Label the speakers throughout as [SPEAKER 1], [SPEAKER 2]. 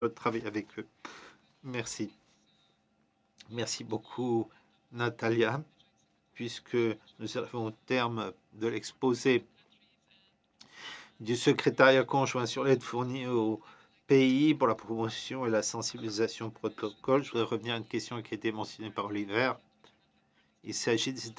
[SPEAKER 1] de travailler avec eux. Merci. Merci beaucoup, Natalia, puisque nous arrivons au terme de l'exposé du secrétariat conjoint sur l'aide fournie aux pays pour la promotion et la sensibilisation au protocole. Je voudrais revenir à une question qui a été mentionnée par Oliver. Il s'agit des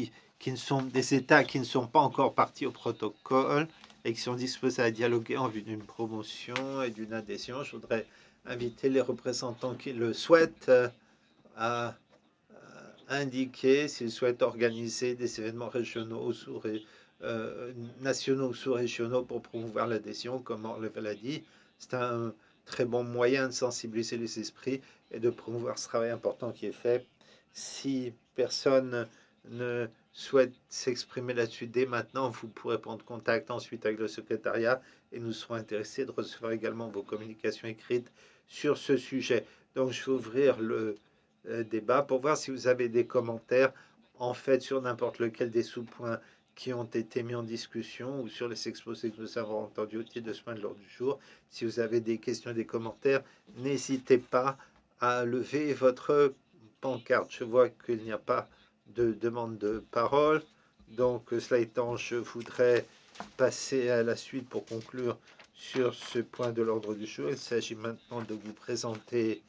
[SPEAKER 1] États qui ne sont pas encore partis au protocole et qui sont disposés à dialoguer en vue d'une promotion et d'une adhésion. Je voudrais inviter les représentants qui le souhaitent à indiquer s'ils souhaitent organiser des événements régionaux, nationaux ou sous-régionaux pour promouvoir l'adhésion, comme Orlevel l'a dit. C'est un très bon moyen de sensibiliser les esprits et de promouvoir ce travail important qui est fait. Si personne ne souhaite s'exprimer là-dessus dès maintenant, vous pourrez prendre contact ensuite avec le secrétariat et nous serons intéressés de recevoir également vos communications écrites sur ce sujet. Donc je vais ouvrir le débat pour voir si vous avez des commentaires en fait sur n'importe lequel des sous-points qui ont été mis en discussion ou sur les exposés que nous avons entendus au titre de ce point de l'ordre du jour. Si vous avez des questions et des commentaires, n'hésitez pas à lever votre pancarte. Je vois qu'il n'y a pas de demande de parole. Donc, cela étant, je voudrais passer à la suite pour conclure sur ce point de l'ordre du jour. Il s'agit maintenant de vous présenter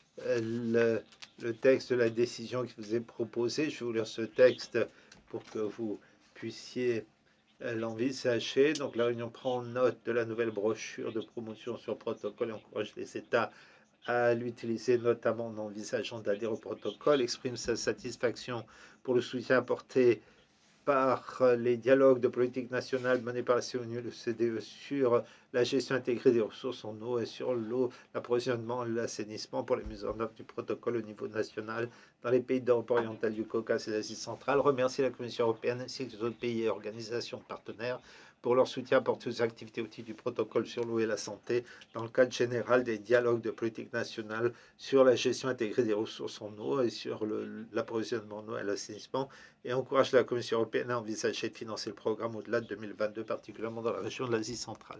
[SPEAKER 1] le texte de la décision qui vous est proposée. Je vais vous lire ce texte pour que vous puissiez l'envisager. Donc, la réunion prend note de la nouvelle brochure de promotion sur le protocole et encourage les États à l'utiliser, notamment en envisageant d'adhérer au protocole, exprime sa satisfaction pour le soutien apporté par les dialogues de politique nationale menés par la CONU et le CDE sur la gestion intégrée des ressources en eau et sur l'eau, l'approvisionnement et l'assainissement pour les mises en œuvre du protocole au niveau national dans les pays d'Europe orientale, du Caucase et d'Asie centrale. Remercie la Commission européenne ainsi que les autres pays et organisations partenaires pour leur soutien apporté aux activités au titre du protocole sur l'eau et la santé dans le cadre général des dialogues de politique nationale sur la gestion intégrée des ressources en eau et sur l'approvisionnement en eau et l'assainissement, et encourage la Commission européenne à envisager de financer le programme au-delà de 2022, particulièrement dans la région de l'Asie centrale.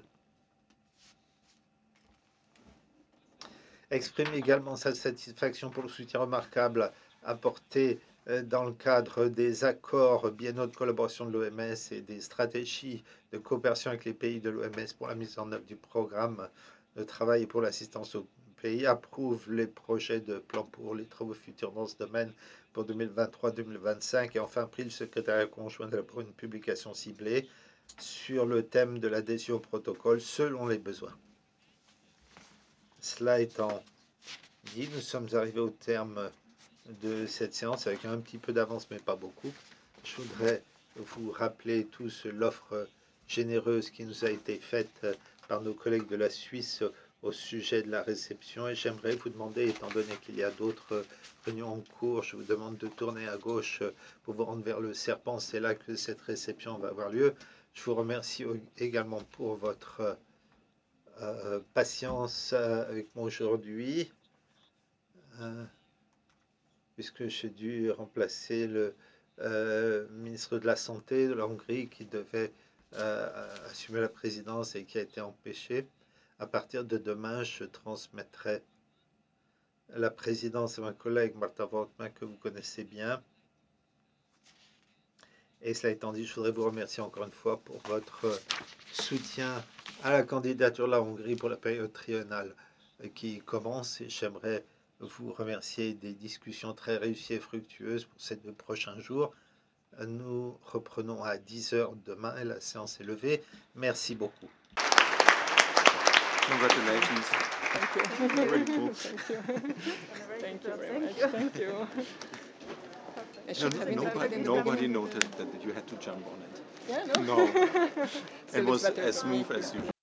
[SPEAKER 1] Exprime également sa satisfaction pour le soutien remarquable apporté dans le cadre des accords biennaux de collaboration de l'OMS et des stratégies de coopération avec les pays de l'OMS pour la mise en œuvre du programme de travail et pour l'assistance aux pays, approuve les projets de plan pour les travaux futurs dans ce domaine pour 2023-2025 et enfin prie le secrétariat conjoint pour une publication ciblée sur le thème de l'adhésion au protocole selon les besoins. Cela étant dit, nous sommes arrivés au terme de cette séance avec un petit peu d'avance, mais pas beaucoup. Je voudrais vous rappeler tous l'offre généreuse qui nous a été faite par nos collègues de la Suisse au sujet de la réception. Et j'aimerais vous demander, étant donné qu'il y a d'autres réunions en cours, je vous demande de tourner à gauche pour vous rendre vers le Serpent. C'est là que cette réception va avoir lieu. Je vous remercie également pour votre patience avec moi aujourd'hui. Puisque j'ai dû remplacer le ministre de la Santé de la Hongrie qui devait assumer la présidence et qui a été empêché. À partir de demain, je transmettrai la présidence à ma collègue Martha Wortmann, que vous connaissez bien. Et cela étant dit, je voudrais vous remercier encore une fois pour votre soutien à la candidature de la Hongrie pour la période triennale qui commence. Et j'aimerais vous remercier des discussions très réussies et fructueuses pour ces 2 prochains jours. Nous reprenons à 10h demain et la séance est levée. Merci beaucoup.
[SPEAKER 2] Congratulations.
[SPEAKER 3] Thank you.
[SPEAKER 2] Very cool.
[SPEAKER 3] Thank you. Thank you very
[SPEAKER 4] Thank
[SPEAKER 3] much.
[SPEAKER 4] you.
[SPEAKER 3] Thank you. I should have included in the
[SPEAKER 2] Nobody
[SPEAKER 3] beginning.
[SPEAKER 2] noted that you had to jump on it.
[SPEAKER 3] Yeah, no.
[SPEAKER 2] No.
[SPEAKER 3] Still
[SPEAKER 2] It
[SPEAKER 3] it's
[SPEAKER 2] was
[SPEAKER 3] better
[SPEAKER 2] as
[SPEAKER 3] for me.
[SPEAKER 2] smooth as you